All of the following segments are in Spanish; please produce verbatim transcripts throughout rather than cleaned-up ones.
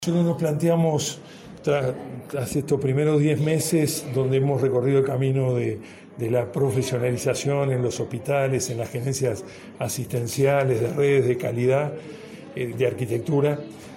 Nosotros nos planteamos, tras, tras estos primeros diez meses, donde hemos recorrido el camino de, de la profesionalización en los hospitales, en las gerencias asistenciales, de redes de calidad, eh, de arquitectura,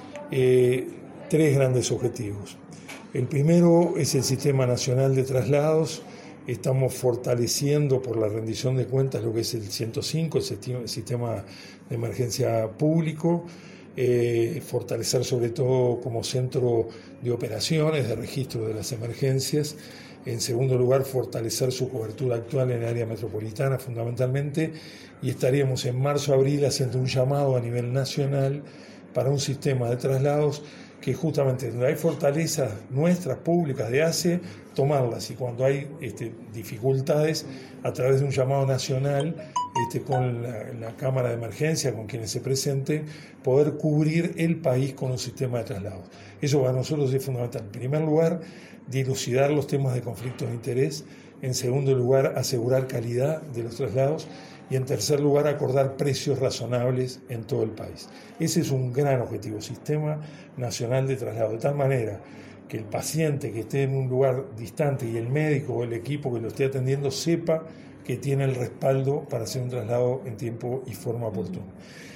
eh, tres grandes objetivos. El primero es el Sistema Nacional de Traslados. Estamos fortaleciendo por la rendición de cuentas lo que es el ciento cinco, el sistema de emergencia público. Eh, fortalecer sobre todo como centro de operaciones, de registro de las emergencias. En segundo lugar, fortalecer su cobertura actual en el área metropolitana fundamentalmente, y estaríamos en marzo-abril haciendo un llamado a nivel nacional para un sistema de traslados que justamente donde hay fortalezas nuestras públicas de A C E, tomarlas, y cuando hay este, dificultades, a través de un llamado nacional este, con la, la Cámara de Emergencia, con quienes se presenten, poder cubrir el país con un sistema de traslados. Eso para nosotros es fundamental. En primer lugar, dilucidar los temas de conflictos de interés. En segundo lugar, asegurar calidad de los traslados. Y en tercer lugar, acordar precios razonables en todo el país. Ese es un gran objetivo, Sistema Nacional de Traslado, de tal manera que el paciente que esté en un lugar distante y el médico o el equipo que lo esté atendiendo sepa que tiene el respaldo para hacer un traslado en tiempo y forma oportuna.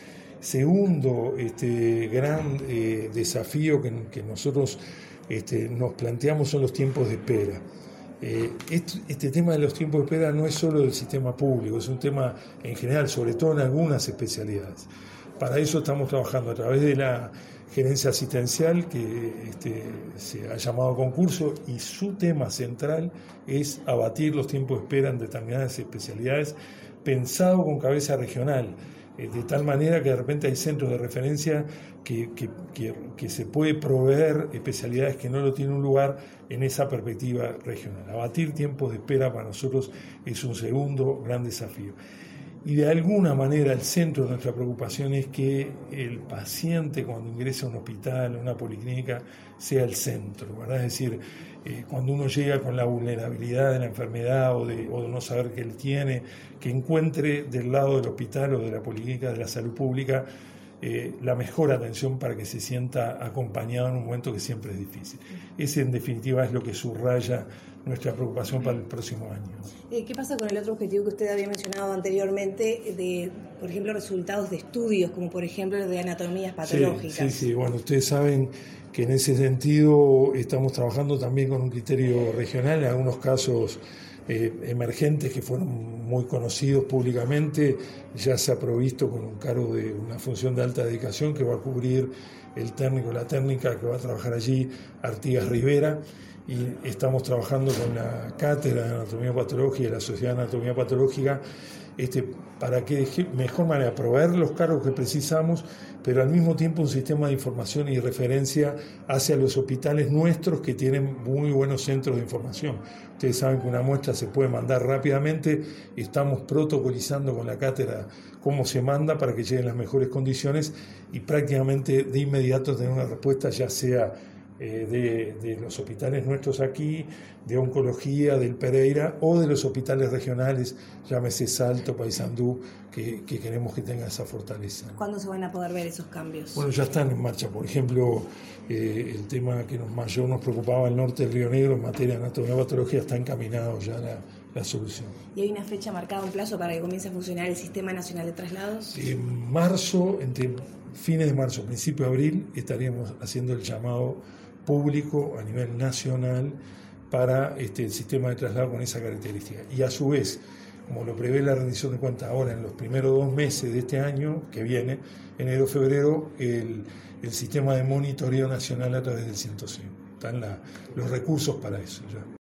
Segundo este, gran eh, desafío que, que nosotros este, nos planteamos son los tiempos de espera. Eh, este, este tema de los tiempos de espera no es solo del sistema público, es un tema en general, sobre todo en algunas especialidades. Para eso estamos trabajando a través de la gerencia asistencial, que este, se ha llamado a concurso, y su tema central es abatir los tiempos de espera en determinadas especialidades, pensado con cabeza regional, eh, de tal manera que de repente hay centros de referencia que, que, que, que se puede proveer especialidades que no lo tienen un lugar en esa perspectiva regional. Abatir tiempos de espera para nosotros es un segundo gran desafío. Y de alguna manera el centro de nuestra preocupación es que el paciente, cuando ingresa a un hospital, a una policlínica, sea el centro, ¿verdad? Es decir, eh, cuando uno llega con la vulnerabilidad de la enfermedad o de, o de no saber qué él tiene, que encuentre del lado del hospital o de la policlínica de la salud pública eh, la mejor atención para que se sienta acompañado en un momento que siempre es difícil. Ese, en definitiva, es lo que subraya nuestra preocupación para el próximo año. Eh, ¿Qué pasa con el otro objetivo que usted había mencionado anteriormente, de, por ejemplo, resultados de estudios, como por ejemplo de anatomías patológicas? Sí, sí, sí. Bueno, ustedes saben que en ese sentido estamos trabajando también con un criterio regional, en algunos casos eh, emergentes que fueron muy conocidos públicamente. Ya se ha provisto con un cargo de una función de alta dedicación que va a cubrir el técnico, la técnica que va a trabajar allí, Artigas Rivera. Y estamos trabajando con la Cátedra de Anatomía Patológica y la Sociedad de Anatomía Patológica este, para que de mejor manera proveer los cargos que precisamos, pero al mismo tiempo un sistema de información y referencia hacia los hospitales nuestros que tienen muy buenos centros de información. Ustedes saben que una muestra se puede mandar rápidamente, estamos protocolizando con la cátedra cómo se manda para que lleguen las mejores condiciones y prácticamente de inmediato tener una respuesta, ya sea Eh, de, de los hospitales nuestros aquí, de oncología, del Pereira, o de los hospitales regionales, llámese Salto, Paysandú, que, que queremos que tenga esa fortaleza. ¿Cuándo se van a poder ver esos cambios? Bueno, ya están en marcha. Por ejemplo, eh, el tema que nos, mayor nos preocupaba, el norte del Río Negro, en materia de anatomía y patología, está encaminado ya la, la solución. ¿Y hay una fecha marcada, un plazo para que comience a funcionar el Sistema Nacional de Traslados? En marzo, entre fines de marzo, principio de abril, estaríamos haciendo el llamado público a nivel nacional para este, el sistema de traslado con esa característica. Y a su vez, como lo prevé la rendición de cuentas ahora en los primeros dos meses de este año, que viene, enero, febrero, el, el sistema de monitoreo nacional a través del ciento cinco. Están la, los recursos para eso ya.